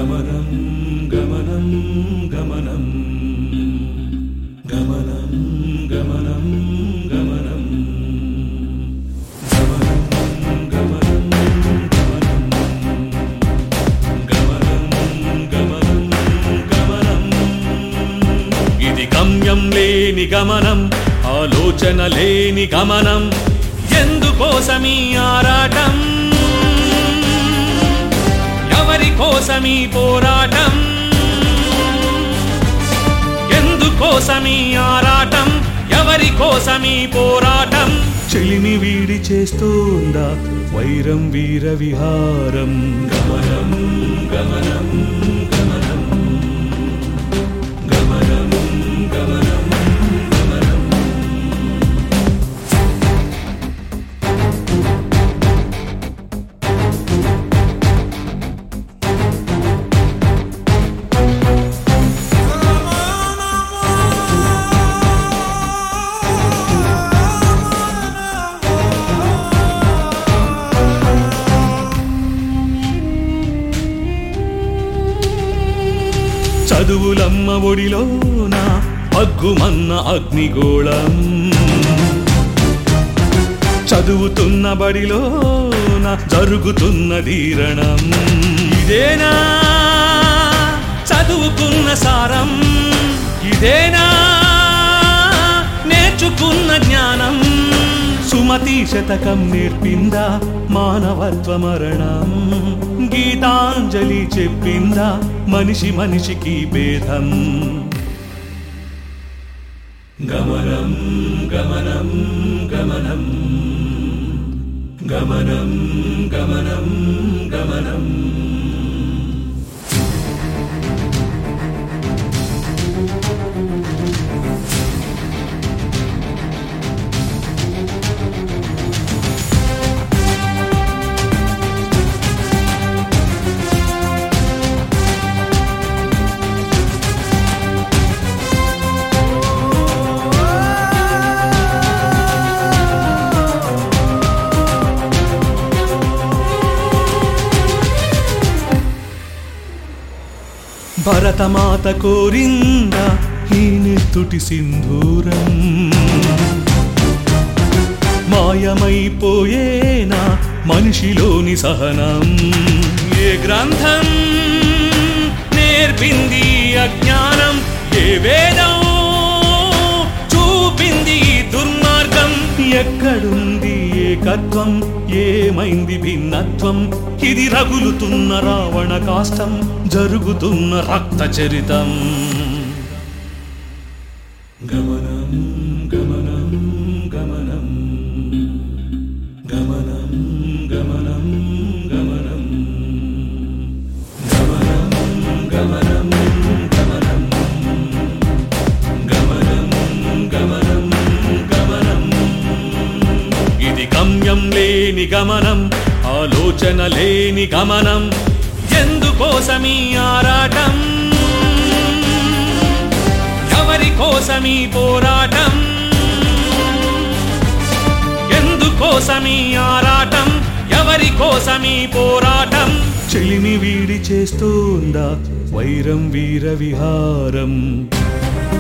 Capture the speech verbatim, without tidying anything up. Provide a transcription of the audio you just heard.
గమనం గమనం గమనం గమనం గమనం గమనం గమ్యం లేని గమనం ఆలోచన లేని గమనం ఎందుకోసమీ ఆరాటం ఎవరి కోసమీ పోరాటం ఎందుకోసమీ ఆరాటం ఎవరి కోసమీ పోరాటం చెలిని వీడి చేస్తోందా వైరం వీర విహారం గమనం గమనం గమనం గమనం గమనం గమనం చదువులమ్మ ఒడిలోన అగ్గుమన్న అగ్నిగోళం చదువుతున్న బడిలోన జరుగుతున్న దీరణం ఇదేనా చదువుకున్న సారం ఇదేనా నేర్చుకున్న జ్ఞానం సుమతి శతకం నేర్పిందా మానవత్వ మరణం గీతాంజలి చెప్పిందా మనిషి మనిషికి భేదం గమనం గమనం గమనం గమనం గమనం గమనం భరతమాత కోరిందా ఈ నెత్తుటి సింధూరం మాయమైపోయేనా మనిషిలోని సహనం ఏ గ్రంథం నేర్పింది అజ్ఞానం ఏ వేదం చూపింది దుర్మార్గం ఎక్కడుంది ఏకత్వం ఏమైంది భిన్నత్వం ఇది రగులుతున్న రావణ కాష్టం జరుగుతున్న రక్త చరితం గమనం గమనం గమనం గమనం గమనం గమనం గమనం గమనం గమనం గమనం గమనం గమనం ఇది గమ్యం లేని గమనం ఆలోచన లేని గమనం ఎందుకోసమీ ఆరాటం ఎవరి కోసమీ పోరాటం ఎందుకోసమీ ఆరాటం ఎవరి కోసమీ పోరాటం చెలిని వీడి చేస్తోందా వైరం వీర విహారం